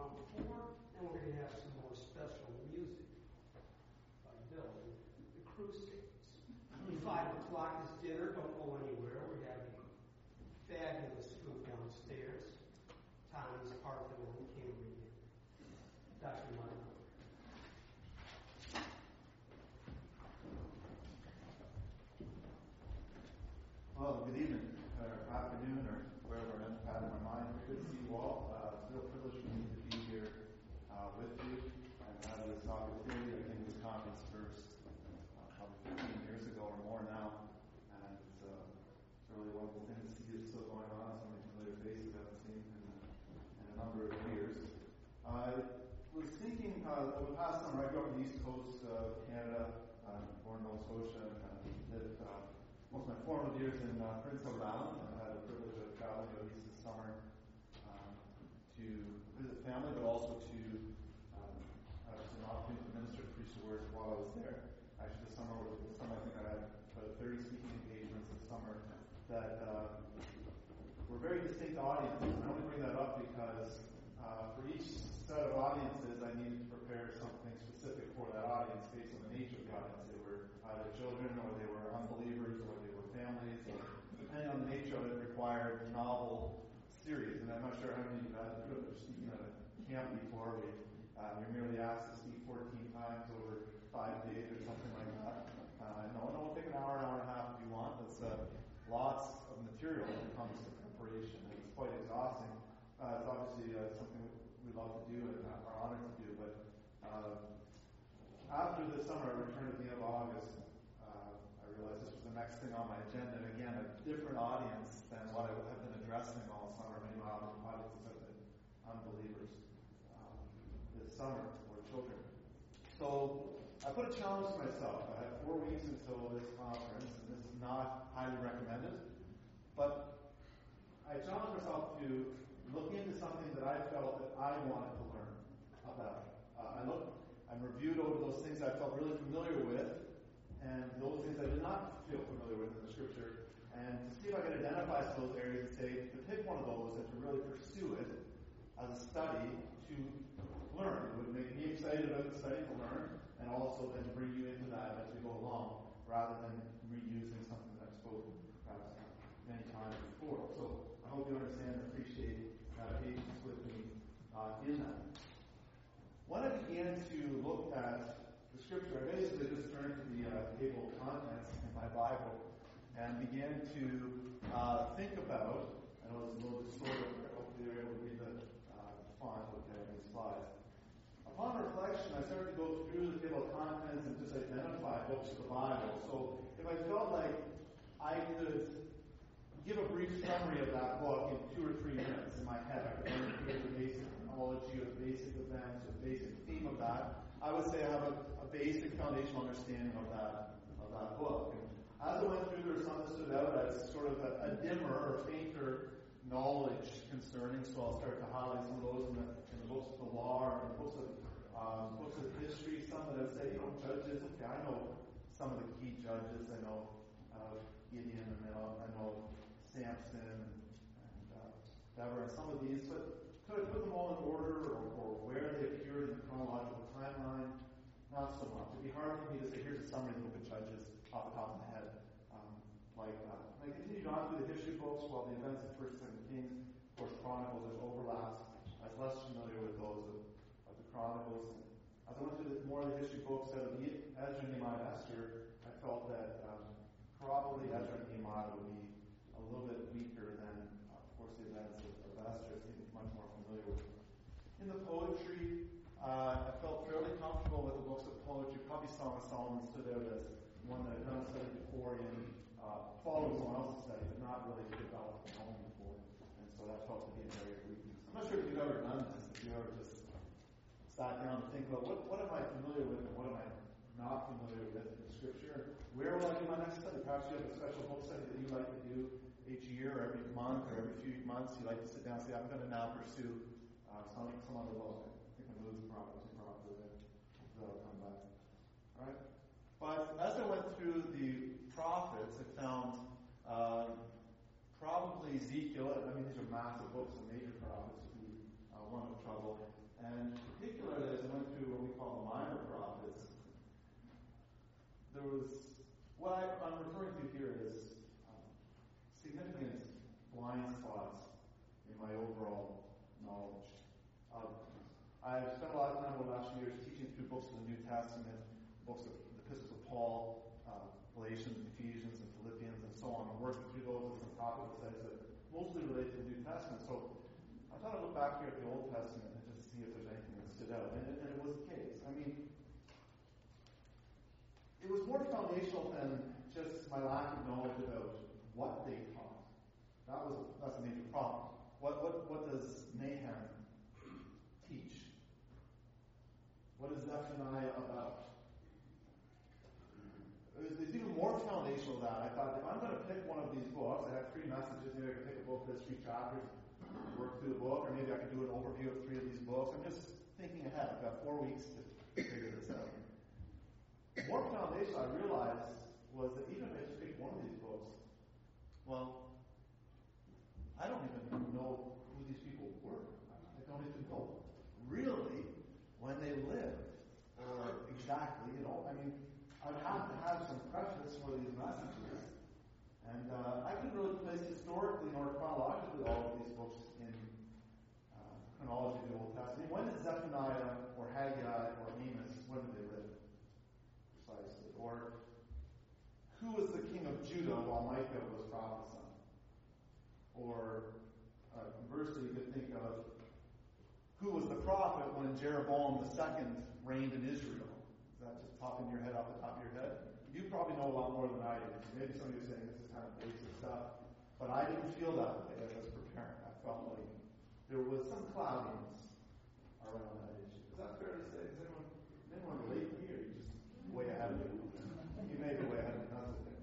on before. And we're going to have some more special music by Bill, the Crusades. 5 o'clock is dinner. Don't go anywhere. We're having fabulous food downstairs. Tommy's Parthenon Camry. Dr. Martin. Well, good evening, or afternoon, or wherever I'm at in my mind. Good to see you all. It's a real privilege for me to be here with you. I've had this opportunity. I came to this conference first probably 15 years ago or more now, and it's really a wonderful thing to see it still going on. So many familiar faces I haven't seen in a number of years. I was thinking over the past summer, I grew up on the east coast of Canada, born in Nova Scotia, and lived most of my formative years in Prince Edward Island, and I had the privilege of traveling out east this summer to visit family, but also to have an opportunity to minister to preach the word while I was there. Actually, this summer I think I had about 30 speaking engagements this summer that were very distinct audiences. And I only bring that up because for each set of audiences, I needed to prepare something specific for that audience based on the nature of the audience. They were either children, or they were unbelievers, or they were families. Or depending on the nature of it, required novel series. And I'm not sure how many of you have had the privilege of speaking at a camp before. You're merely asked to speak 14 times over 5 days or something like that. No, it'll take an hour and a half if you want. It's lots of material when it comes to preparation. It's quite exhausting. It's obviously something we love to do and are honored to do. But after this summer, I returned at the end of August. I realized this was the next thing on my agenda. And again, a different audience than what I have been addressing all summer. Many of my audiences have been unbelievers this summer, or children. So I put a challenge to myself. I have 4 weeks until this conference, and this is not highly recommended. But I challenged myself to look into something that I felt that I wanted to learn about. I looked and reviewed over those things I felt really familiar with, and those things I did not feel familiar with in the Scripture, and to see if I could identify some of those areas and say, to pick one of those and to really pursue it as a study to learn. It would make me excited about the study to learn, and also then to bring you into that as we go along, rather than reusing something that I've spoken perhaps many times before. So I hope you understand and appreciate patience with me in that. When I began to look at the Scripture, I basically just turned to the table of contents in my Bible and began to think about, I know it's a little distorted, but hopefully you're able to read the font okay on these slides. Upon reflection, I started to go through the table of contents and just identify books of the Bible. So if I felt like I could give a brief summary of that book in 2 or 3 minutes in my head, I could run through the basic chronology or the basic events or the basic theme of that, I would say I have a basic foundational understanding of that book. And as I went through, there were some that stood out as sort of a dimmer or fainter knowledge concerning, so I'll start to highlight some of those in the books of the law or in the books of history. Some that I'd say, Judges. Okay, I know some of the key judges. I know Gideon, and I know Samson and Deborah, and some of these. But could I put them all in order or where they appeared in the chronological timeline? Not so much. It'd be hard for me to say, here's a summary of the book of Judges off the top of my head. Like that. When I continued on through the history books, while the events of 1st and 2nd Kings, of course, Chronicles, there's overlaps. I was less familiar with those of the Chronicles. And as I went through more of the history books out of Ezra, Nehemiah, and Esther, I felt that probably Ezra and Nehemiah would be a little bit weaker than, of course, the events of Esther. I seem much more familiar with them. In the poetry, I felt fairly comfortable with the books of poetry. Probably Song of Solomon stood out as one that I've done a study before in following someone else's study, but not really developed my own before. And so that felt to be an area of weakness. I'm not sure if you've ever done this, if you ever just sat down to think about what am I familiar with and what am I not familiar with in Scripture. Where will I do my next study? Perhaps you have a special book study that you like to do each year or every month or every few months. You like to sit down and say, I'm going to now pursue some other book. I think I'm losing probably there. That'll come back. All right? But as I went through the prophets, I found probably Ezekiel. I mean, these are massive books of major prophets who won with trouble. knowledge. I've spent a lot of time over the last few years teaching through books of the New Testament, books of the epistles of Paul, Galatians, Ephesians, and Philippians, and so on, and working through those as some topical studies that mostly relate to the New Testament. So I thought I'd look back here at the Old Testament and just see if there's anything that stood out. And it was the case. I mean, it was more foundational than just my lack of knowledge about what they taught. That's a major problem. What does Nahum teach? What is Zephaniah about? It's even more foundational than that. I thought, if I'm going to pick one of these books, I have 3 messages, maybe I can pick a book that's 3 chapters, work through the book, or maybe I can do an overview of 3 of these books. I'm just thinking ahead. I've got 4 weeks to figure this out. More foundational, I realized, was that even if I just picked one of these books, well, I don't even know who these people were. I don't even know really when they lived, or exactly, I mean, I'd have to have some preface for these messages. And I couldn't really place historically nor chronologically all of these books in chronology of the Old Testament. When did Zephaniah or Haggai or Amos, when did they live? Precisely. Or who was the king of Judah while Micah was prophesying? Or conversely, you could think of who was the prophet when Jeroboam II reigned in Israel? Is that just popping your head off the top of your head? You probably know a lot more than I do. Maybe some of you are saying this is kind of basic stuff. But I didn't feel that way as I was preparing. I felt like there was some cloudiness around that issue. Is that fair to say? Does anyone relate to me, or are you just way ahead of me? You may be way ahead of me. That's okay.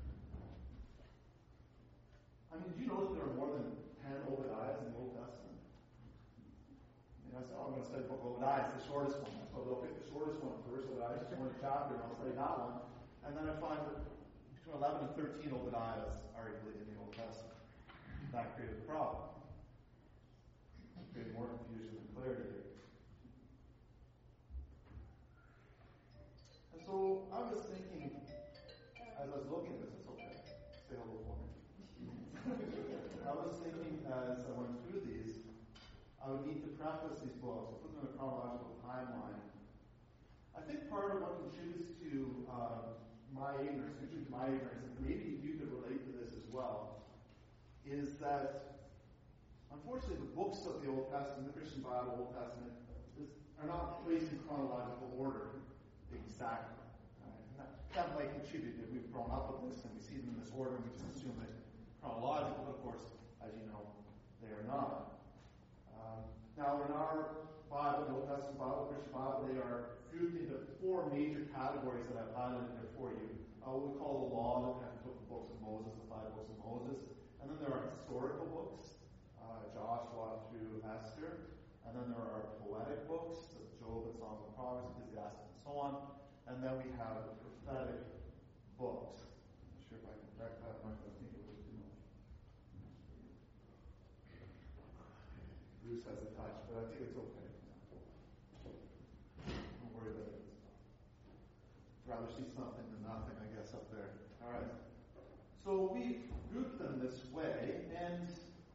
I mean, do you know that there are more than 10 Obadiahs in the Old Testament? I said, I'm going to study the book of Obadiah. It's the shortest one. So they'll pick the shortest one first. Obadiah is just one chapter, and I'll study that one. And then I find that between 11 and 13 Obadiahs are in the Old Testament. That created a problem. It created more confusion than clarity here. And so I was thinking, as I was looking at this, it's okay. Say hello for me. I was thinking as I went through these, I would need to preface these books, put them in a chronological timeline. I think part of what contributes to my ignorance, and maybe you could relate to this as well, is that unfortunately the books of the Old Testament, the Christian Bible, Old Testament, are not placed in chronological order exactly. That might contribute if we've grown up with this and we see them in this order and we just assume it chronological, but of course, as you know, they are not. Now, in our Bible, the Old Testament Bible, the Christian Bible, they are grouped into 4 major categories that I've highlighted there for you. What we call the law, the books of Moses, the 5 books of Moses. And then there are historical books, Joshua through Esther. And then there are poetic books, Job and Songs of Proverbs, Ecclesiastes, and so on. And then we have the prophetic books. I'm not sure if I can correct that. I'm not going to think it was too much. Bruce has a touch, but I think it's okay. Don't worry about it. Rather see something than nothing, I guess, up there. All right. So we grouped them this way, and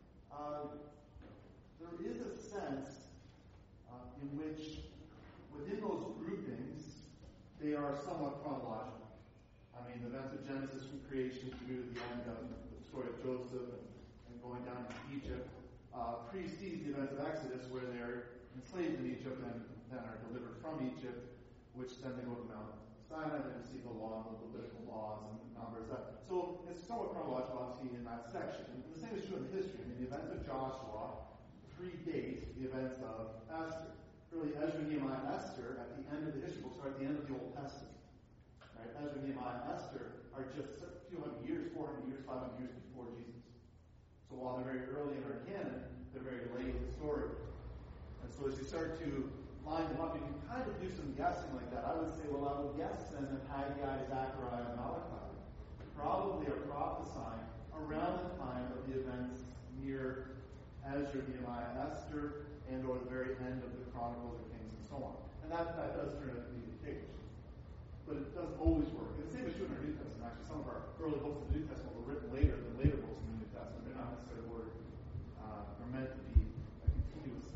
there is a sense in which, within those groupings, they are somewhat chronological. I mean, the events of Genesis from creation through the end of the story of Joseph and going down to Egypt precedes the events of Exodus, where they're enslaved in Egypt and then are delivered from Egypt, which then they go to Mount Sinai and receive the law and the Levitical laws and the Numbers. So it's somewhat chronological, obviously, in that section. And the same is true in the history. I mean, the events of Joshua predate the events of Esther. Really, Ezra, Nehemiah, Esther, at the end of the history books, are at the end of the Old Testament. Right? Ezra, Nehemiah, and Esther are just a few hundred years, 400 years, 500 years before Jesus. So while they're very early in our canon, they're very late historically. And so as you start to line them up, you can kind of do some guessing like that. I would say, well, I would guess then that Haggai, Zechariah, and Malachi probably are prophesying around the time of the events near Ezra, Nehemiah, Esther, and or the very end of the Chronicles or Kings and so on. And that does turn out to be the case. But it doesn't always work. And the same is true in our New Testament. Actually, some of our early books of the New Testament were written later than later books in the New Testament. They're not necessarily ordered. They're meant to be a continuous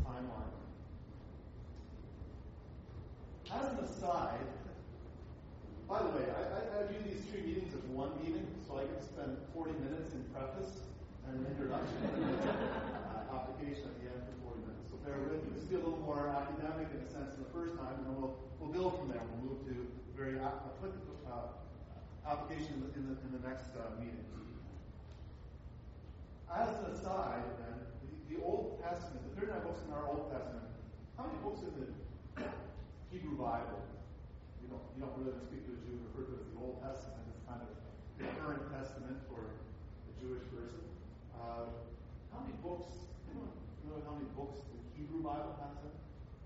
aside, by the way, I view these 3 meetings as one meeting, so I get to spend 40 minutes in preface and an introduction and application at the end for 40 minutes. So bear with me. This will be a little more academic in a sense than the first time, and then we'll build from there. We'll move to very applicable application in the next meeting. As an aside, then, the Old Testament, the 39 books in our Old Testament, how many books in the Hebrew Bible? You don't really speak to a Jew, refer to it as the Old Testament. It's kind of the current testament for a Jewish person. How many books? Anyone know how many books the Hebrew Bible has in?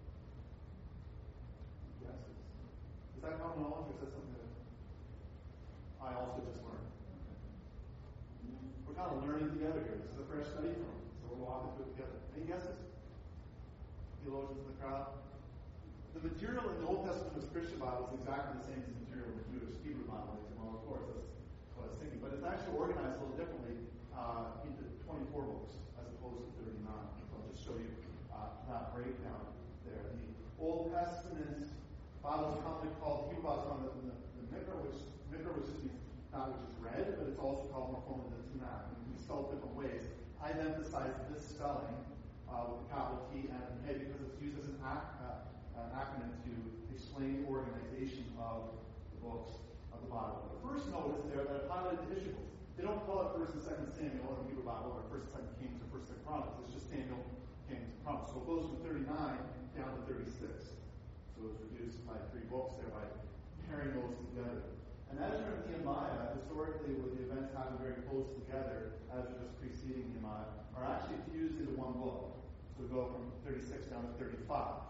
Guesses? Is that common knowledge, or is that something that I also just learned? We're kind of learning together here. This is a fresh study for me, so we're walking through it together. Any guesses? Theologians in the crowd? The material in the Old Testament of the Christian Bible is exactly the same as the material in the Jewish Hebrew Bible. Well, of course, that's what I was thinking. But it's actually organized a little differently into 24 books as opposed to 39. So I'll just show you that breakdown there. The Old Testament Bible is commonly called Hebrew Bible, the Mikra, which just means that which is read, but it's also called more formally the Tanakh. And it can be spelled different ways. I've emphasized this spelling with a capital T and an A because it's used as an acronym to explain the organization of the books of the Bible. But first notice there that I've highlighted the issue. They don't call it 1st and 2nd Samuel in the Hebrew Bible, or 1st and 2nd Kings, or 1st and 2nd Chronicles. It's just Samuel, Kings, and Chronicles. So it goes from 39 down to 36. So it's reduced by 3 books there by pairing those together. And Ezra and Nehemiah, historically, with the events happening very close together, Ezra just preceding Nehemiah, are actually fused into one book. So we go from 36 down to 35.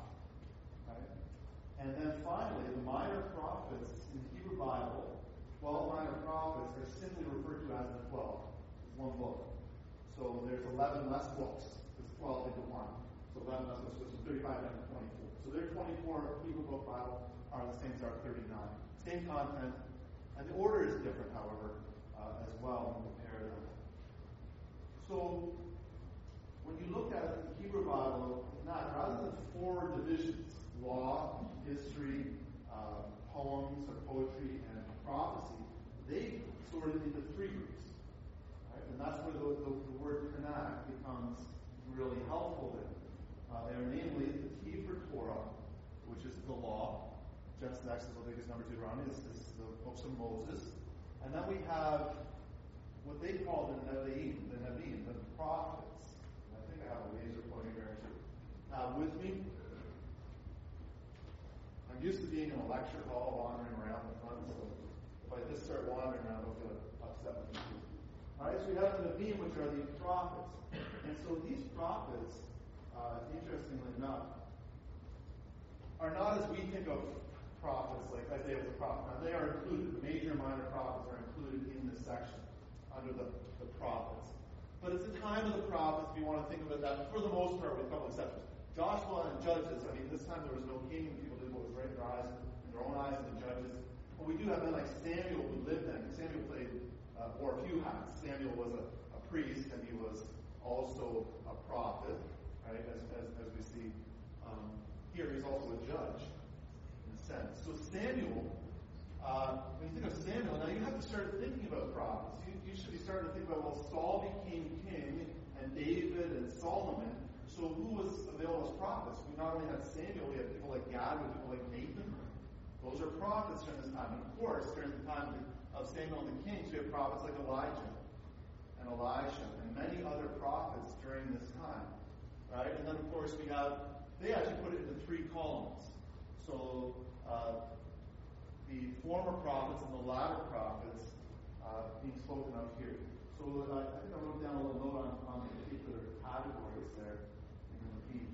And then finally, the minor prophets in the Hebrew Bible, 12 minor prophets, are simply referred to as the 12. It's one book. So there's 11 less books. It's 12 into 1. So 11 less books. So it's 35 down to 24. So their 24 Hebrew book Bible are the same as our 39. Same content. And the order is different, however, as well when we compare them. So when you look at the Hebrew Bible, rather than 4 divisions, law, history, poems or poetry, and prophecy, they sorted into 3 groups. Right? And that's where the word Tanakh becomes really helpful then. They are namely the T for Torah, which is the law. Genesis, Exodus, Leviticus, Numbers, Deuteronomy is the books of Moses. And then we have what they call the Nevi'im, the prophets. And I think I have a laser pointing here too. With me, I'm used to being in a lecture hall wandering around the front, so if I just start wandering around, I'll get upset with you. Alright, so we have the Nevi'im, which are the prophets. And so these prophets, interestingly enough, are not as we think of prophets, like Isaiah was a prophet. Now, they are included. The major and minor prophets are included in this section under the prophets. But it's the time of the prophets, if you want to think of it that, for the most part, with a couple exceptions. Joshua and Judges, this time there was no king, and people did what was right in their own eyes, and the Judges. But we do have men like Samuel who lived then. Samuel played, or a few hats. Samuel was a priest, and he was also a prophet, right, as we see here. He's also a judge, in a sense. So Samuel, when you think of Samuel, now you have to start thinking about prophets. You should be starting to think about, well, Saul became king, and David and Solomon. So who was available as prophets? We not only had Samuel, we had people like Gad, we had people like Nathan. Those are prophets during this time. And of course, during the time of Samuel and the kings, we have prophets like Elijah and Elisha and many other prophets during this time. Right? And then of course they actually put it into 3 columns. So the former prophets and the latter prophets being spoken of here. So I think I wrote down a little note on the particular categories there in the Nevi'im.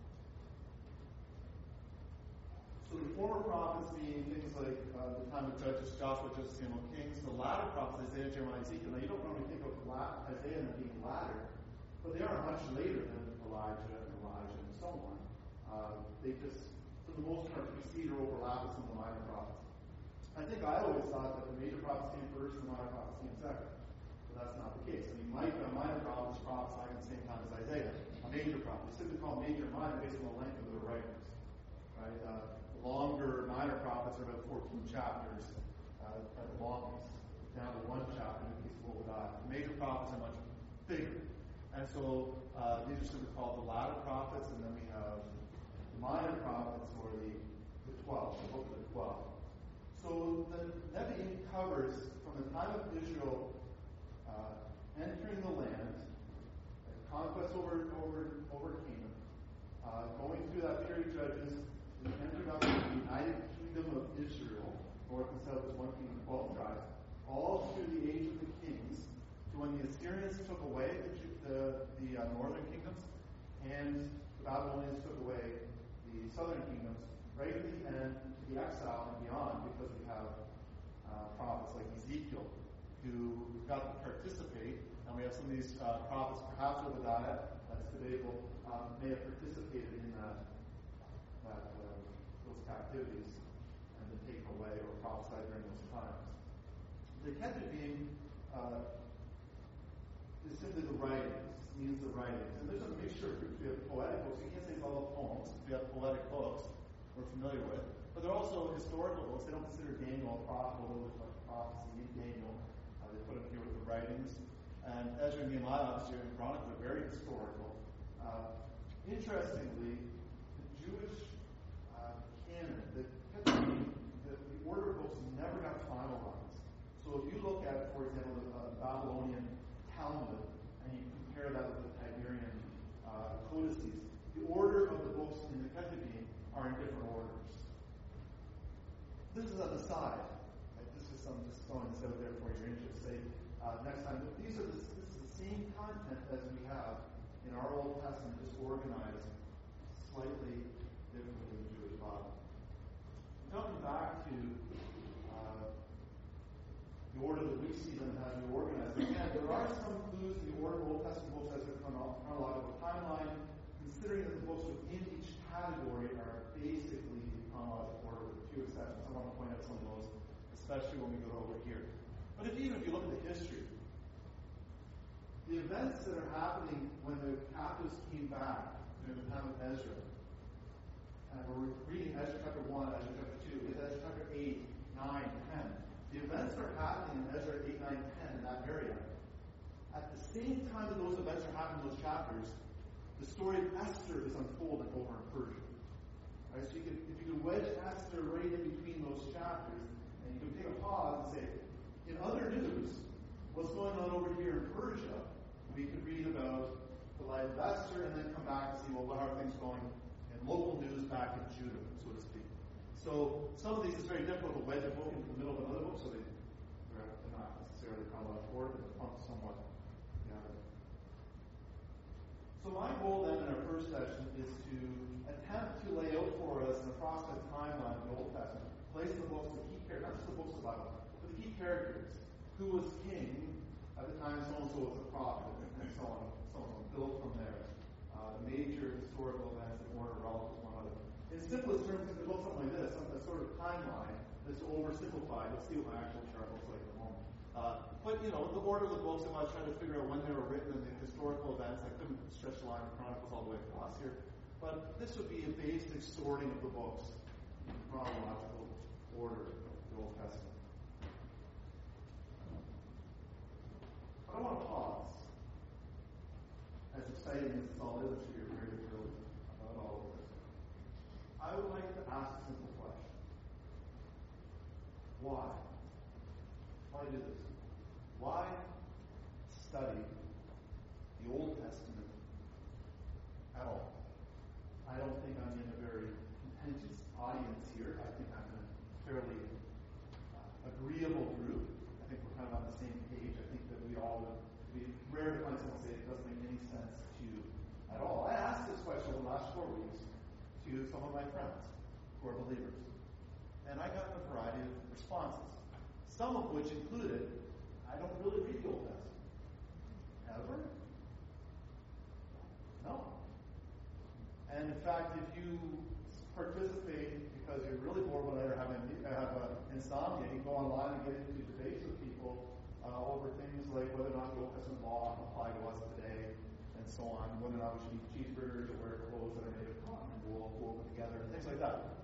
So the former prophets being things like the time of Judges, Joshua, Joseph, Samuel, Kings. The latter prophets, Isaiah, Jeremiah, Ezekiel. Now you don't normally think of Isaiah and being latter, but they are much later than Elijah and Elijah and so on. They just, for the most part, precede or overlap with some of the minor prophets. I think I always thought that the major prophets came first and the minor prophets came second. But that's not the case. I mean, Micah, a minor prophet, is prophesying at the same time as Isaiah, a major prophet. It's simply called major and minor based on the length of their writings. right? The longer minor prophets are about 14 chapters at the longest, down to one chapter in the case of Obadiah. The major prophets are much bigger. And so these are sort of called the latter prophets, and then we have the minor prophets, or the 12, the book of the 12. So the Nevi'im covers from the time of Israel entering the land, conquest over Canaan, going through that period of Judges, and entered up the United Kingdom of Israel, north and south is one kingdom, 12 tribes, all through the age of the kings, to when the Assyrians took away the northern kingdoms, and the Babylonians took away the southern kingdoms, right at the end, to the exile and beyond, because we have prophets like Ezekiel, who got to participate, and we have some of these prophets, perhaps Obadiah, that's debatable, may have participated in those captivities and been taken away or prophesied during those times. The Ketuvim is simply the writings, means the writings. And there's a mixture of groups. We have poetic books. You can't say it's all poems. We have poetic books we're familiar with. But they're also historical books. They don't consider Daniel a prophet, although there's much prophecy in Daniel. They put him here with the writings. And Ezra and Nehemiah, obviously, and Chronicles are very historical. Interestingly, the Jewish canon, the order of books never got finalized. So if you look at, for example, the Babylonian Talmud, and you compare that with the Tiberian codices, the order of the books in the Ketuvim are in different orders. This is an aside. This is just throwing this out there for your interest's sake. Next time, but this is the same content as we have in our Old Testament, just organized slightly differently in the Jewish Bible. Coming back to the order that we see them as we organize them. Again, there are some clues in the order of Old Testament books as a chronological timeline, considering that the books within each category are basically the chronological order with a few exceptions. I want to point out some of those, especially when we go over here. But even if you look at the history, the events that are happening when the captives came back during the time of Ezra, and we're reading Ezra chapter 1, Ezra chapter 2, Ezra chapter 8, 9, 10. The events that are happening in Ezra 8, 9, 10 in that area. At the same time that those events are happening in those chapters, the story of Esther is unfolding over in Persia. Right? So if you can wedge Esther right in between those chapters, and you can take a pause and say, in other news, what's going on over here in Persia, we could read about the life of Esther and then come back and see, well, how are things going in local news back in Judah, so to speak. So some of these is very difficult to wedge a book into the middle of another book, so they're not necessarily chronological order, but they're somewhat together. So my goal then in our first session is to attempt to lay out for us an approximate timeline of the Old Testament, place the books, the key characters, not just the books of the Bible, but the key characters. Who was king at the time so-and-so was a prophet, and so on, built from there. The major historical events that weren't relevant to one another. In simplest terms, you can look something like this, a sort of timeline that's oversimplified. Let's see what my actual chart looks like at the moment. But, the order of the books, if I was trying to figure out when they were written and the historical events, I couldn't stretch the line of Chronicles all the way across here. But this would be a basic sorting of the books in chronological order of the Old Testament. But I want to pause. As exciting as this all is, I'm sure you're very thrilled about all of this. I would like to ask a simple question. Why? Why do this? Why study the Old Testament at all? I don't think I'm in a very contentious audience here. I think I'm in a fairly agreeable group. I think we're kind of on the same page. I think that we all would be rare to find someone say it doesn't make any sense to you at all. I asked this question over the last 4 weeks to some of my friends who are believers. And I got a variety of responses. Some of which included, I don't really read the Old Testament. Ever? No. And in fact, if you participate because you're really bored one night or have insomnia, you go online and get into debates with people over things like whether or not the Old Testament law apply to us today, so on, whether or not we should eat cheeseburgers or wear clothes that are made of cotton and wool woven together, and things like that.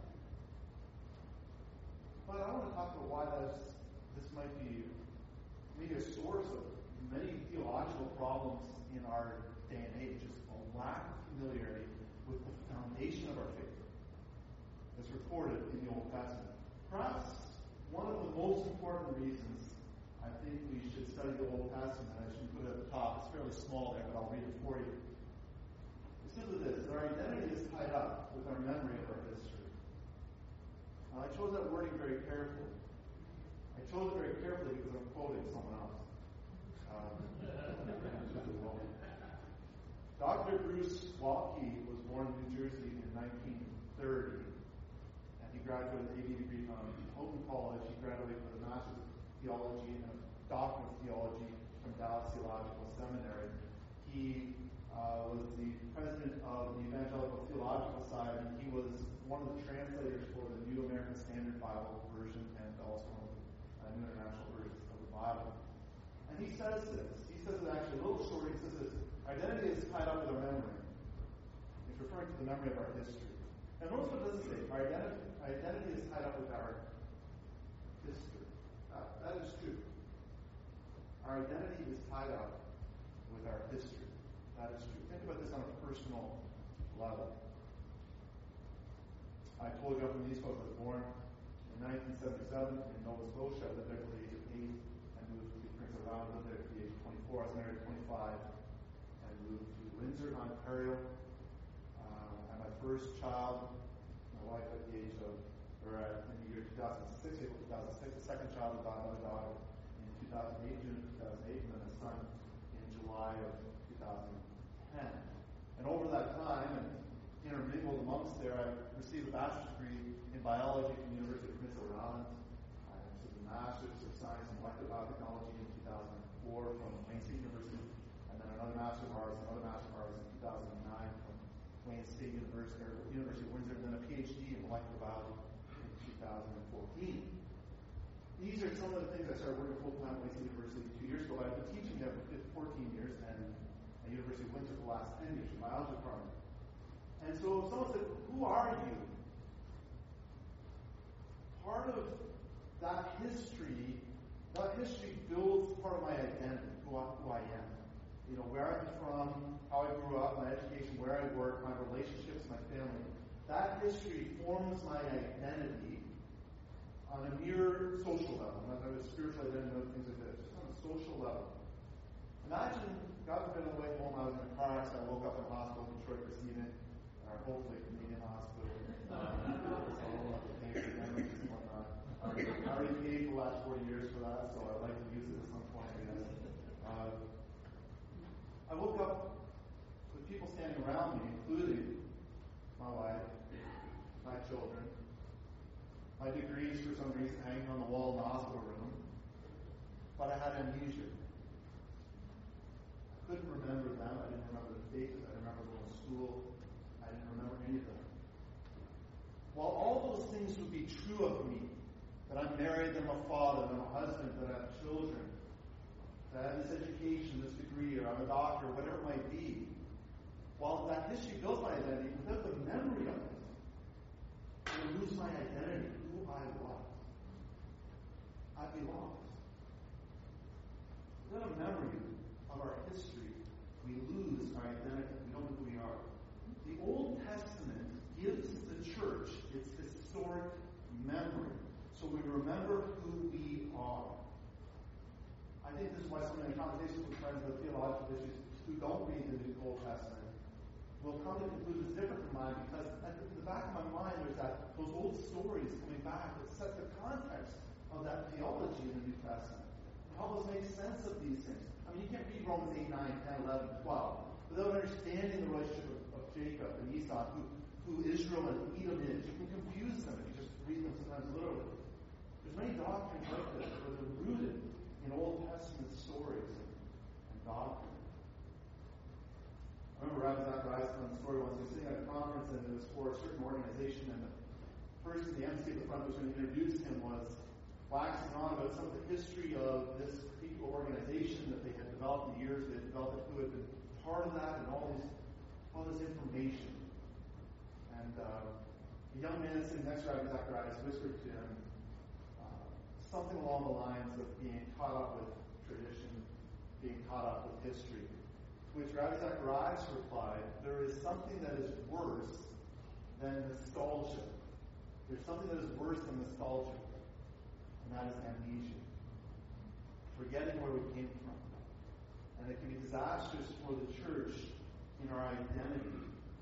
Old Testament. Perhaps one of the most important reasons I think we should study the Old Testament, I should put it at the top, it's fairly small there, but I'll read it for you. It's simply this, that our identity is tied up with our memory of our history. Now, I chose that wording very carefully. I chose it very carefully because I'm quoting someone else. Dr. Bruce Waltke was born in New Jersey in 1930, and he graduated with an AD degree from Houghton College. He graduated with a Master's of Theology and a Doctorate of Theology from Dallas Theological Seminary. He was the president of the Evangelical Theological Society. He was one of the translators for the New American Standard Bible version and also one of the New International versions of the Bible. And he says this. He says it actually a little short. He says this. Identity is tied up with our memory. He's referring to the memory of our history. And notice what it doesn't say. Our identity is tied up with our history. That is true. Our identity is tied up with our history. That is true. Think about this on a personal level. I told you I'm from the East Coast. I was born in 1977 in Nova Scotia. I lived there until the age of 8 and moved to Prince of Wales. I lived there at the age of 24. I was married at 25. Moved to Windsor, Ontario. Had my first child, my wife at the age of, in the year 2006, April 2006. The second child was my daughter in 2008, June of 2008, and then a son in July of 2010. And over that time, and intermingled amongst there, I received a bachelor's degree in biology from the University of Prince Edward Island. I received a master's of science in molecular biotechnology in 2004 from Wayne State University. Another Master of Arts in 2009 from Wayne State University of Windsor, and then a PhD in molecular biology in 2014. These are some of the things I started working full-time at Wayne State University 2 years ago. I've been teaching there for 14 years, and at the University of Windsor for the last 10 years in the biology department. And so if someone said, who are you? Part of that history builds part of my identity, who I am. You know, where I'm from, how I grew up, my education, where I work, my relationships, my family. That history forms my identity on a mere social level, not a spiritual identity and other things like that, just on a social level. Imagine, God forbid, on the way home, I was in a car accident, I woke up in a hospital in Detroit receiving, or hopefully a Canadian hospital. So I don't have to pay for memories and whatnot. I already paid for the last 40 years for that, so I'd like to use it at some point, I guess. I woke up with people standing around me, including my wife, my children, my degrees for some reason hanging on the wall in the hospital room, but I had amnesia. I couldn't remember them. I didn't remember the faces. I didn't remember going to school. I didn't remember any of them. While all those things would be true of me, that I'm married, that I'm a father, that I'm a husband, that I have children, that I have this education, this degree, or I'm a doctor, whatever it might be. While that history builds my identity, without the memory of it, I lose my identity, who I was. I'd be lost. Without a memory of our history, we lose our identity. We don't know who we are. The Old Testament gives the church its historic memory, so we remember who we are. I think this is why so many conversations with friends about theological issues who don't read the New Old Testament will come to conclusions different from mine, because at the back of my mind there's those old stories coming back that set the context of that theology in the New Testament. And help us make sense of these things. I mean, you can't read Romans 8, 9, 10, 11, 12 without understanding the relationship of Jacob and Esau, who Israel and Edom is. You can confuse them if you just read them sometimes literally. There's many doctrines like this that are rooted in Old Testament stories and doctrine. I remember Rabbi Zacharias telling a story once. He was sitting at a conference, and it was for a certain organization, and the person, the MC at the front, was going to introduce him, was waxing on about some of the history of this particular organization that they had developed in the years they had developed, who had been part of that, and all this information. And a young man sitting next to Rabbi Zacharias whispered to him something along the lines of being caught up with tradition, being caught up with history. To which Rabbi Zacharias replied, there is something that is worse than nostalgia. There's something that is worse than nostalgia, and that is amnesia. Forgetting where we came from. And it can be disastrous for the church in our identity.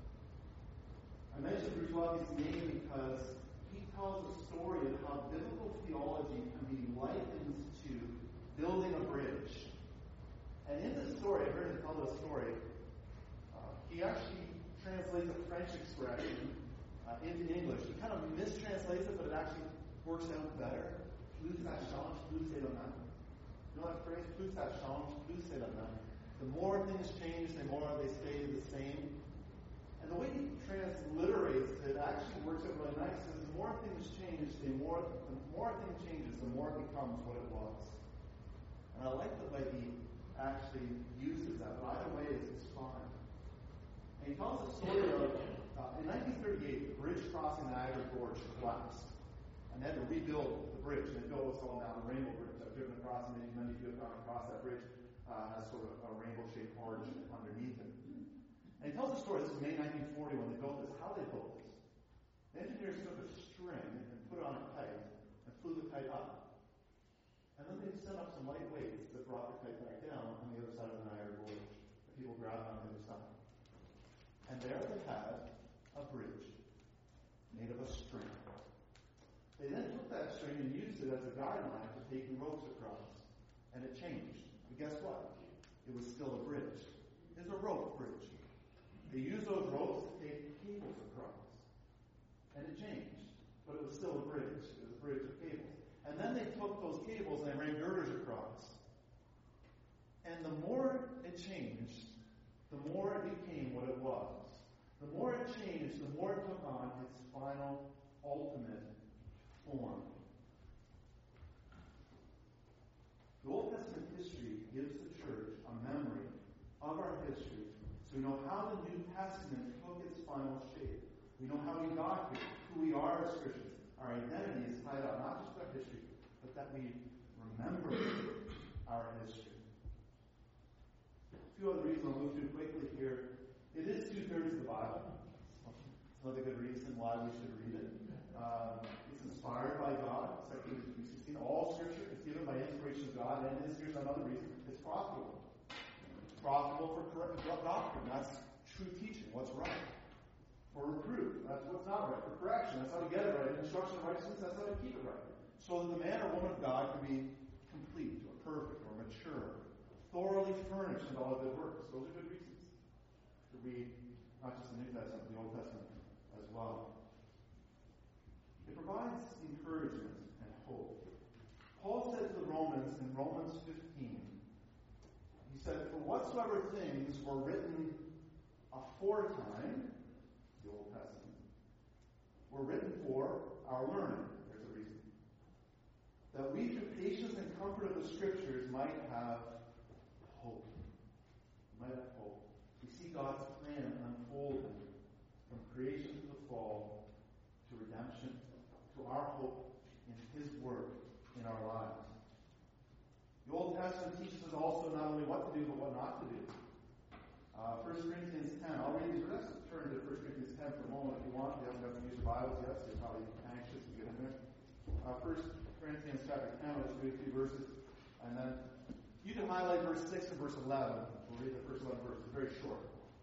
I mentioned Bruce Waltke's name because he tells a story of how biblical theology can be likened to building a bridge. And in this story, I heard him tell this story, he actually translates a French expression into English. He kind of mistranslates it, but it actually works out better. Plus ça change, plus c'est le même. You know that phrase? Plus ça change, plus c'est le même. The more things change, the more they stay the same. And the way he transliterates it actually works out really nice. Because the more things change, the more thing changes, the more it becomes what it was. And I like the way he actually uses that. But either way, it's fine. And he tells a story of in 1938, the bridge crossing Niagara Gorge collapsed, and they had to rebuild the bridge. And they built what's called now the Rainbow Bridge. I've driven across, and many of you have gone across that bridge. Has sort of a rainbow-shaped arch underneath it. And he tells a story, this is May 1940 when they built this, how they built this. The engineers took a string and put it on a kite and flew the kite up. And then they set up some light weights that brought the kite back down on the other side of the Niagara Gorge. The people grabbed on the other side. And there they had a bridge made of a string. They then took that string and used it as a guideline for taking ropes across. And it changed. But guess what? It was still a bridge. It's a rope bridge. They used those ropes to take cables across. And it changed. But it was still a bridge. It was a bridge of cables. And then they took those cables and they ran girders across. And the more it changed, the more it became what it was. The more it changed, the more it took on its final, ultimate form. The Old Testament history gives the church a memory of our history, so we know how the New Testament took its final shape. We know how we got here, who we are as Christians. Our identity is tied up not just with our history, but that we remember our history. A few other reasons I'll move through quickly here. It is 2/3 of the Bible. It's another good reason why we should read it. It's inspired by God. 2 Timothy 3:16. All Scripture is given by inspiration of God, and here's another reason. It's profitable. It's profitable for doctrine. That's true teaching. What's right. For reproof. That's what's not right. For correction. That's how to get it right. Instruction of righteousness. That's how to keep it right. So that the man or woman of God can be complete or perfect or mature, thoroughly furnished in all good works. Those are good reasons to read not just the New Testament, but the Old Testament as well. It provides encouragement and hope. Paul said to the Romans in Romans 15, he said, "For whatsoever things were written aforetime," the Old Testament, were written for our learning. There's a reason. That we through patience and comfort of the Scriptures might have hope. Might have hope. We see God's plan unfolding from creation to the fall, to redemption, to our hope in His work in our lives. The Old Testament teaches us also not only what to do, but what not to do. 1 Corinthians 10. I'll read these. Let's turn to 1 Corinthians 10 for a moment if you want. You haven't got to use your Bibles yet, so you're probably anxious to get in there. 1 Corinthians chapter 10, let's read a few verses. And then you can highlight verse 6 and verse 11. We'll read the first 11 verses. It's very short.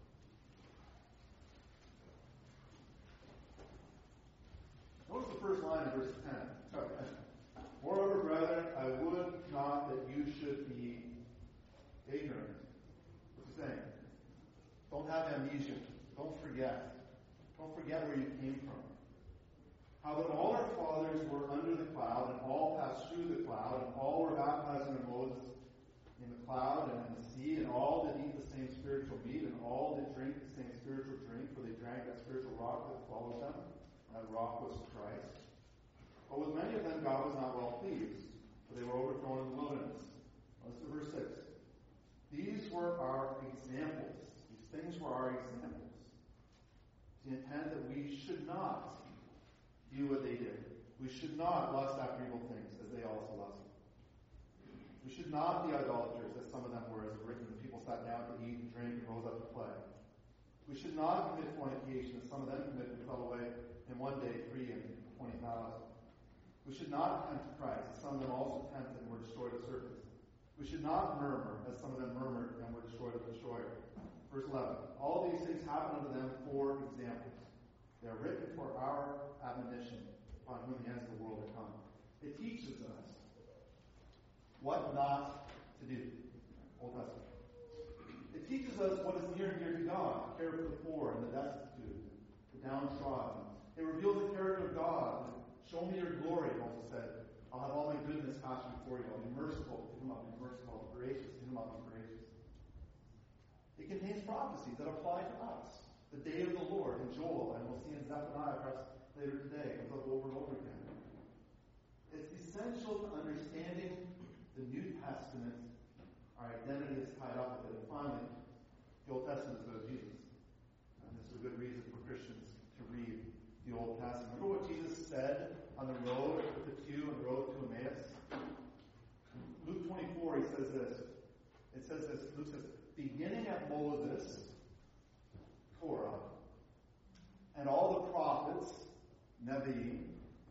Notice the first line of verse 10. Moreover, brethren, I would not that you should be ignorant. What's he saying? Don't have amnesia. Don't forget. Don't forget where you came from. How that all our fathers were under the cloud, and all passed through the cloud, and all were baptized under Moses in the cloud and in the sea, and all did eat the same spiritual meat, and all did drink the same spiritual drink, for they drank that spiritual rock that followed them. That rock was Christ. But with many of them God was not well pleased, for they were overthrown in the wilderness. Listen to verse 6. These were our examples. These things were our examples. The intent that we should not do what they did. We should not lust after evil things, as they also lusted. We should not be idolaters, as some of them were, as written. The people sat down to eat and drink and rose up to play. We should not commit fornication, as some of them committed and fell away. And one day freeing 20,000. We should not tempt Christ, as some of them also tempted and were destroyed of serpents. We should not murmur, as some of them murmured and were destroyed of the destroyer. Verse 11. All these things happen unto them for examples. They are written for our admonition, upon whom the ends of the world are come. It teaches us what not to do. Old Testament. It teaches us what is near and dear to God, care for the poor and the destitute, the downtrodden. It reveals the character of God. Show me your glory, Moses said. I'll have all my goodness passed before you. I'll be merciful to whom I'll be merciful, gracious to whom I'll be gracious. It contains prophecies that apply to us. The day of the Lord in Joel, and we'll see in Zephaniah perhaps later today, comes up over and over again. It's essential to understanding the New Testament. Our identity is tied up with it. And finally, the Old Testament is about Jesus. And this is a good reason for Christians to read the Old Testament. Remember what Jesus said on the road with the two on the road to Emmaus? Luke 24, he says this. It says this. Luke says, beginning at Moses, Torah, and all the prophets, Nevi'im,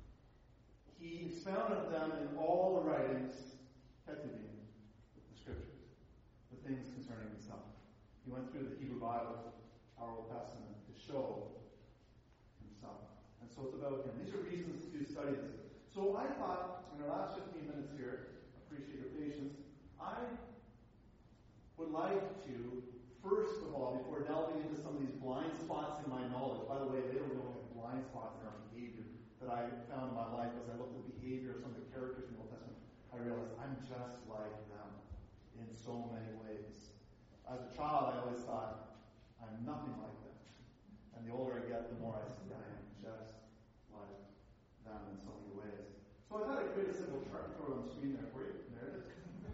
he expounded them in all the writings, Ketuvim, the scriptures, the things concerning himself. He went through the Hebrew Bible, our Old Testament, to show himself. And so it's about him. These are reasons to study this. So I thought, in our last 15 minutes here, appreciate your patience, I would like to, first of all, before delving into some of these blind spots in my knowledge, by the way, they don't know blind spots in our behavior that I found in my life as I looked at the behavior of some of the characters in the Old Testament, I realized I'm just like them in so many ways. As a child, I always thought, I'm nothing like them. And the older I get, the more I see I am just like them in so many ways. So I thought I'd create a simple chart and throw it on the screen there for you. There it is.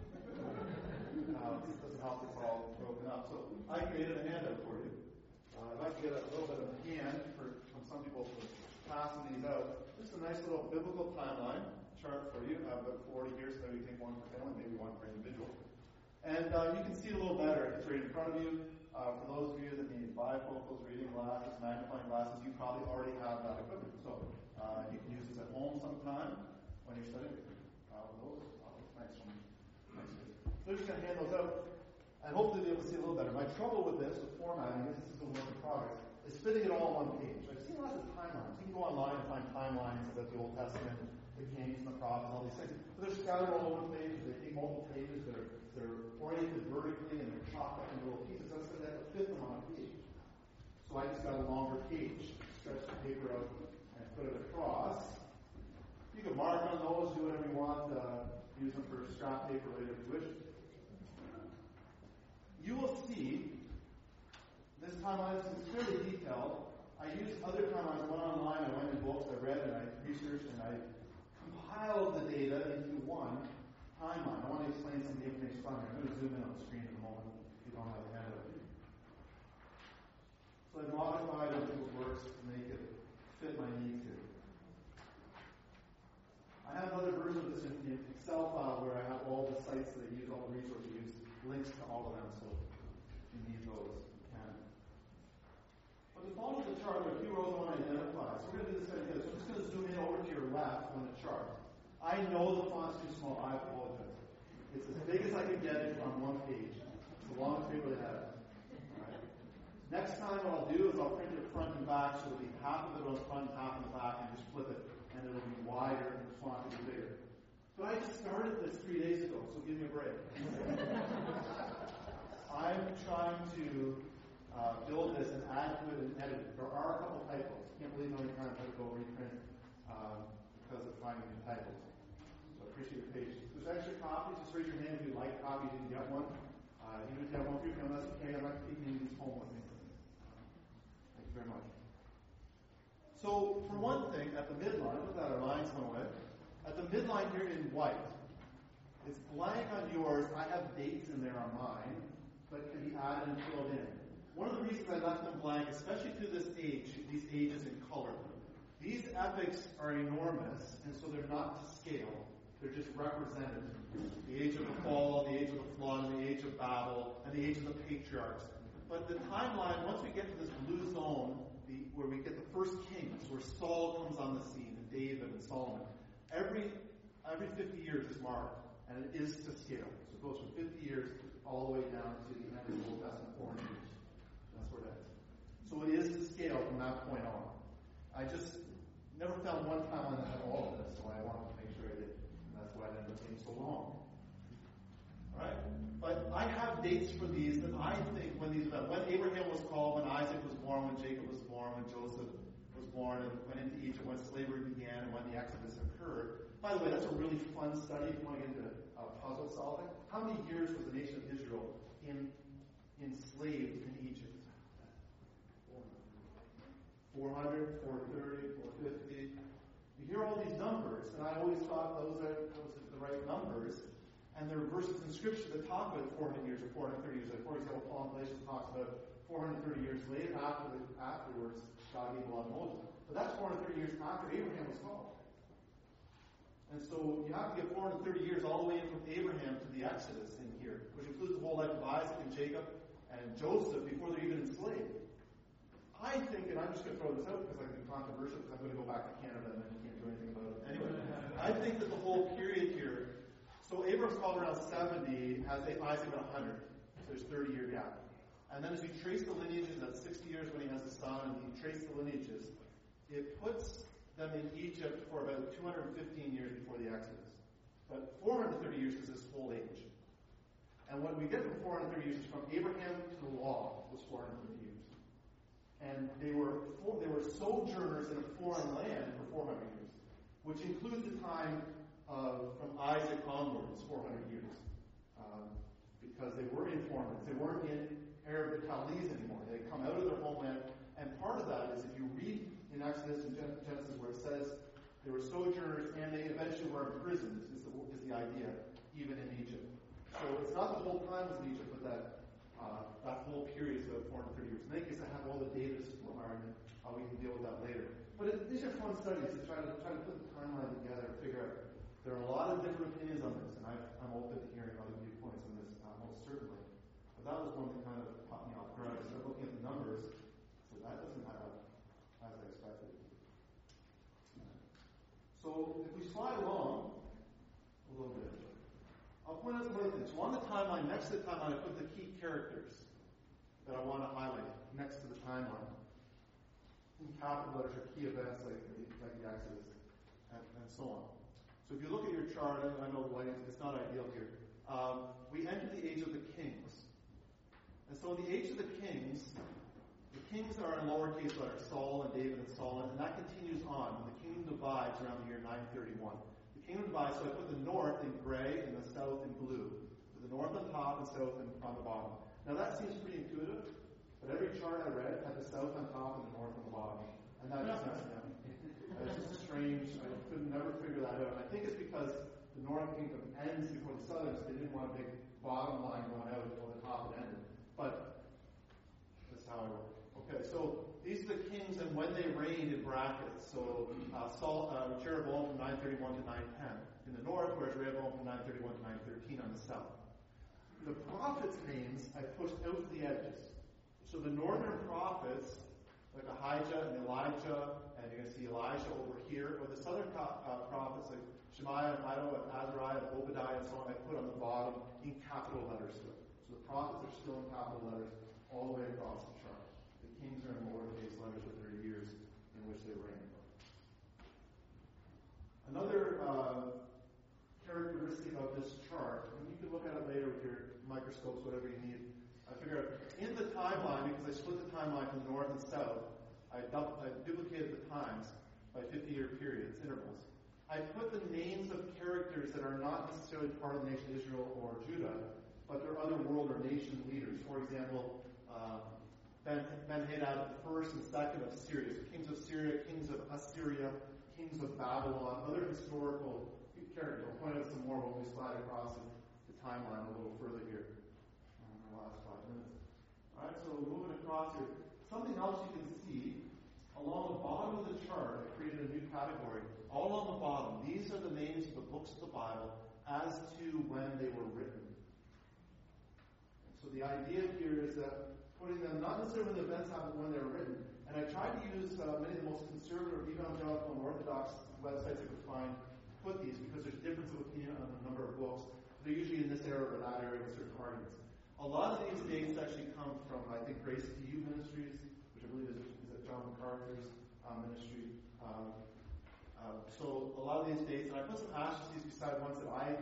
This doesn't help if it's all broken up. So I created a handout for you. I'd like to get a little bit of a hand from some people for passing these out. This is a nice little biblical timeline chart for you. I have about 40 here, so maybe take one for family, maybe one for individual. And you can see it a little better. It's right in front of you. For those of you that need bifocals, reading glasses, magnifying glasses, you probably already have that equipment. So you can use this at home sometime when you're studying. Nice one. Nice. So I'm just going to hand those out, and hopefully be able to see a little better. My trouble with this, with formatting, this is a work in progress, is fitting it all on one page. I've seen lots of timelines. You can go online and find timelines about the Old Testament, the kings and the prophets, all these things. But they're scattered all over the pages. They take multiple pages. They're oriented vertically, and they're chopped up into little pieces. That's going to have to fit them on a page. So I just got a longer page, stretch the paper out, and put it across. You can mark on those, do whatever you want. Use them for scrap paper later if you wish. You will see this timeline is fairly detailed. I used other timelines. I went online, I went in books, I read, and I researched, and I compiled the data into one timeline. I want to explain some of the information from here. I'm going to zoom in on the screen in a moment if you don't have the handout. So I modified it into works to make it fit my needs here. I have another version of this in Excel file where I have all the sites that I use, all the resources I use, links to all of them, so if you need those, you can. But to follow the chart, there are a few rows I want to identify. So we're going to do this together. So I'm just going to zoom in over to your left on the chart. I know the font's too small. I apologize. It's as big as I can get it on one page. It's the longest paper they have. All right. Next time what I'll do is I'll print it front and back, so it'll be half of it on the front and half on the back, and just flip it, and it'll be wider and the font will be bigger. But I just started this 3 days ago, so give me a break. I'm trying to build this and add to it and edit it. There are a couple typos. Can't believe how many times I have to go reprint because of finding new typos. So I appreciate your patience. If there's extra copies, just raise your hand if you'd like copies. You can get one. Even if you have one for your family, that's okay. I'm not keeping these home with me. Thank you very much. So, for one thing, at the midline, look at that, our lines went away. At the midline here in white, it's blank on yours. I have dates in there on mine, but can be added and filled in. One of the reasons I left them blank, especially to this age, these ages in color, these epics are enormous, and so they're not to scale. They're just represented. The age of the fall, the age of the flood, the age of Babel, and the age of the patriarchs. But the timeline, once we get to this blue zone, where we get the first kings, we're where Saul comes on the scene, and David and Solomon. Every 50 years is marked, and it is to scale. So it goes from 50 years all the way down to the end of the Old Testament, 400 years. That's where it ends. So it is to scale from that point on. I just never found one time on all of this, so I wanted to make sure I did. And that's why it ended up being so long. Alright? But I have dates for these that I think when Abraham was called, when Isaac was born, when Jacob was born, when Joseph was born and went into Egypt, when slavery began, and when the Exodus occurred. By the way, that's a really fun study if you want to get into puzzle solving. How many years was the nation of Israel enslaved in Egypt? 400, 430, 450. You hear all these numbers, and I always thought those are the right numbers. And there are verses in Scripture that talk about 400 years or 430 years. Like, for example, Paul in Galatians talks about 430 years later, afterwards, God gave the law to Moses. But that's 430 years after Abraham was called. And so you have to get 430 years all the way in from Abraham to the Exodus in here, which includes the whole life of Isaac and Jacob and Joseph before they're even enslaved. I think, and I'm just going to throw this out because I can be controversial because I'm going to go back to Canada and then you can't do anything about it. Anyway, I think that the whole period here, so Abraham's called around 70, has Isaac at 100. So there's a 30-year gap. And then as you trace the lineages, that's 60 years when he has the son, and you trace the lineages, it puts them in Egypt for about 215 years before the Exodus. But 430 years is his whole age. And what we get from 430 years is from Abraham to the law was 430 years. And they were sojourners in a foreign land for 400 years, which includes the time from Isaac onwards, 400 years, because they were in foreign lands. They weren't in Arab Chaldees anymore. They had come out of their homeland, and part of that is if you read in Exodus and Genesis where it says they were sojourners and they eventually were imprisoned, is the idea, even in Egypt. So it's not the whole time was in Egypt, but that whole period is about 430 years. In any case, I have all the data to support my argument. We can deal with that later. But these are fun studies to try to put the timeline together and figure out. There are a lot of different opinions on this, and I'm open to hearing other viewpoints on this, most certainly. But that was one that kind of caught me off guard. I started looking at the numbers, so that doesn't add up as I expected. So if we slide along a little bit, I'll point out some other things. So on the timeline, next to the timeline, I put the key characters that I want to highlight next to the timeline. In capital letters are key events like the Exodus and so on. So if you look at your chart, I know the lighting, it's not ideal here. We enter the age of the kings. And so in the age of the kings are in lowercase letters, Saul and David and Solomon, and that continues on. And the kingdom divides around the year 931. The kingdom divides, so I put the north in gray and the south in blue. So the north on top and south on the bottom. Now that seems pretty intuitive, but every chart I read had the south on top and the north on the bottom. And that just messed me up. It's just strange. I could never figure that out. And I think it's because the Northern Kingdom ends before the Southern, so they didn't want a big bottom line going out until the top had ended. But that's how I work. Okay, so these are the kings and when they reigned in brackets. So Jeroboam from 931 to 910 in the north, whereas Rehoboam from 931 to 913 on the south. The prophets' names I pushed out to the edges. So the northern prophets, like Ahijah and Elijah, and you're going to see Elijah over here, or the southern prophets like Shemaiah and Iddo and Azariah and Obadiah and so on, I put on the bottom in capital letters still. So the prophets are still in capital letters all the way across the chart. The kings are in lowercase letters with their years in which they reign. Another characteristic of this chart, and you can look at it later with your microscopes, whatever you need. I figure in the timeline, because I split the timeline from the north and south, I duplicated the times by 50-year periods, intervals. I put the names of characters that are not necessarily part of the nation of Israel or Judah, but they're other world or nation leaders. For example, Ben-Hadad, the first and second of Syria. So kings of Syria, kings of Assyria, kings of Babylon, other historical characters. I'll point out some more when we slide across the timeline a little further here in the last 5 minutes. Alright, so moving across here. Something else you can see along the bottom of the chart, I created a new category. All on the bottom, these are the names of the books of the Bible as to when they were written. So the idea here is that putting them not necessarily when the events happened when they were written, and I tried to use many of the most conservative, even evangelical and Orthodox websites you could find put these because there's difference of opinion on a number of books. They're usually in this area or that area with certain arguments. A lot of these dates actually come from, I think, Grace to You Ministries, which I believe is John MacArthur's ministry. So a lot of these dates, and I put some asterisks beside ones that I,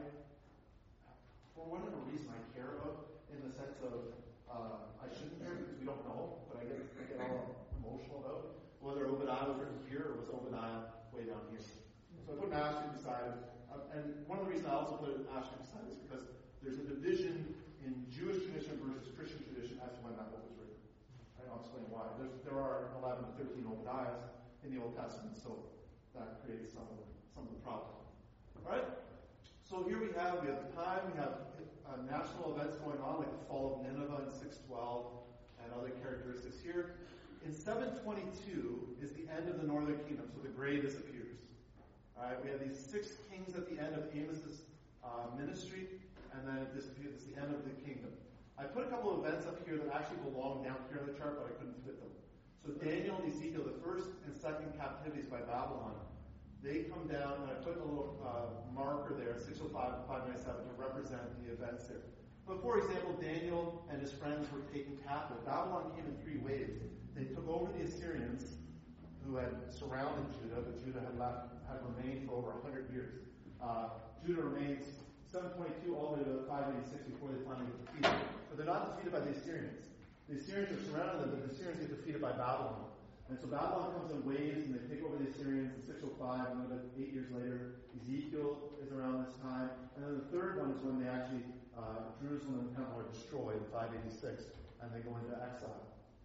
for whatever reason, I care about, in the sense of I shouldn't care because we don't know, but I get all emotional about whether Obadiah was written here or was Obadiah way down here. So I put an asterisk beside it. And one of the reasons I also put an asterisk beside it is because there's a division in Jewish tradition versus Christian tradition as to when that book was written. Right? I'll explain why. There are 11 to 13 Obadiahs in the Old Testament, so that creates some of the problem. All right? So here we have time, we have national events going on, like the fall of Nineveh in 612, and other characteristics here. In 722 is the end of the northern kingdom, so the gray disappears. All right? We have these 6 kings at the end of Amos's ministry, and then it disappears. It's the end of the kingdom. I put a couple of events up here that actually belong down here on the chart, but I couldn't fit them. So Daniel and Ezekiel, the first and second captivities by Babylon, they come down, and I put a little marker there, 605 to 597, to represent the events there. But for example, Daniel and his friends were taken captive. Babylon came in 3 waves. They took over the Assyrians, who had surrounded Judah, but Judah had remained for over 100 years. Judah remains 722 all the way to 586 before they finally get defeated. But they're not defeated by the Assyrians. The Assyrians are surrounding them, but the Assyrians get defeated by Babylon. And so Babylon comes in waves, and they take over the Assyrians in 605, and then 8 years later, Ezekiel is around this time. And then the third one is when they actually, Jerusalem and the temple are destroyed in 586, and they go into exile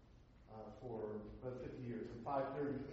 for about 50 years. In 538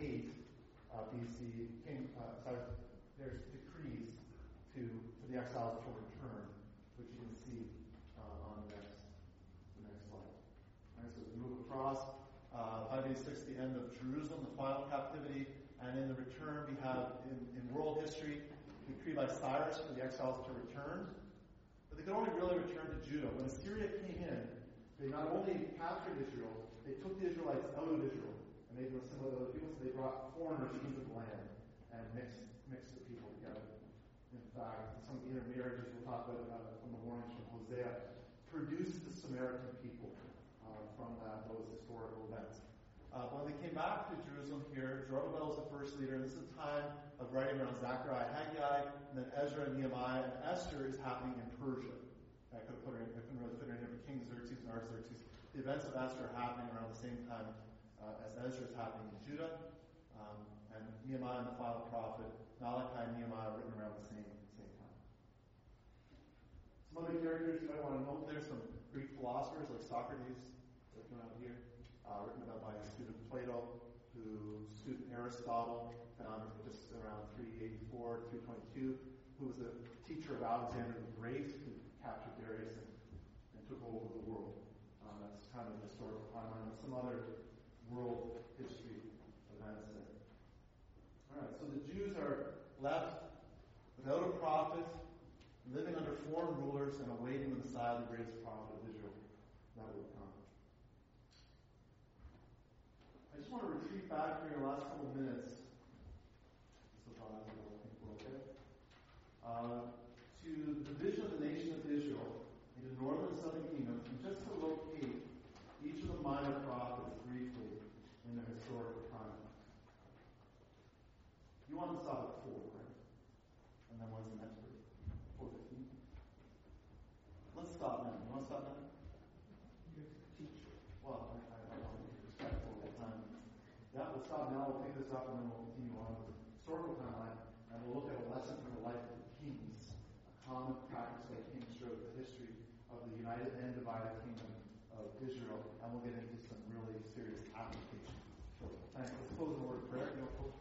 BC, there's decrees for the exiles to return, which you can see on the next slide. All right, so we move across. 586, the end of Jerusalem, the final captivity, and in the return we have in world history a decree by Cyrus for the exiles to return, but they could only really return to Judah. When Assyria came in, they not only captured Israel, they took the Israelites out of Israel and made them assimilate other people, so they brought foreigners into the land and mixed the people together. In fact, some intermarriages we'll talk about from the warnings from Hosea produced the Samaritan people from those historical events. When they came back to Jerusalem here, Zerubbabel was the first leader. This is a time of writing around Zechariah, Haggai, and then Ezra and Nehemiah, and Esther is happening in Persia. I couldn't really fit her in here, but King Xerxes and Artaxerxes. The events of Esther are happening around the same time as Ezra is happening in Judah, and Nehemiah and the final prophet, Malachi and Nehemiah, written around the same time. Some other characters you might want to note there, some Greek philosophers like Socrates, out here, written about by a student Plato, student Aristotle, found just around 384, 322, who was a teacher of Alexander the Great, who captured Darius and took over the world. That's kind of the historical timeline of some other world history events there. Alright, so the Jews are left without a prophet, living under foreign rulers, and awaiting the Messiah, the greatest prophet of Israel that will come. I just want to retreat back here in the last couple of minutes. To the vision of the nation of Israel into northern and southern kingdoms, and just to locate each of the minor prophets briefly in their historical time. You want to stop at 4, right? And then when's the next verse? 4:15. Let's stop now. You want to stop now? You're the teacher. Well, I want to be respectful of the time. Yeah, we'll stop now. We'll pick this up, and then we'll continue on with the historical timeline, and we'll look at a lesson from the life of the kings, a common practice by kings throughout the history of the united and divided kingdom of Israel, and we'll get into some really serious application. Thanks. Let's close in a word of prayer.